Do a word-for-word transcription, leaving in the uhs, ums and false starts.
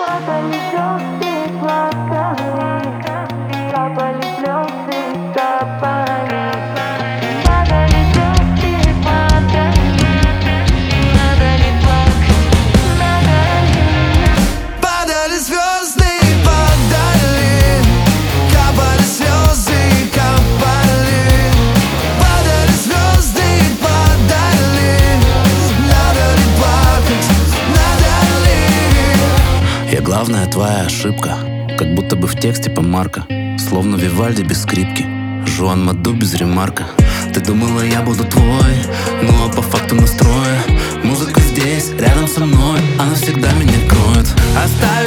Падали звезды, плакали, капали слезы, капали. Падали звезды, падали, надо ли плакать, надо ли. Падали звезды, падали, капали слезы, капали. Падали звезды, падали, надо ли плакать, надо ли. Я главная твоя ошибка, как будто бы в тексте помарка, словно Вивальди без скрипки, Жуан Маду без ремарка. Ты думала, я буду твой, ну а по факту настроя. Музыка здесь, рядом со мной, она всегда меня кроет. Оставь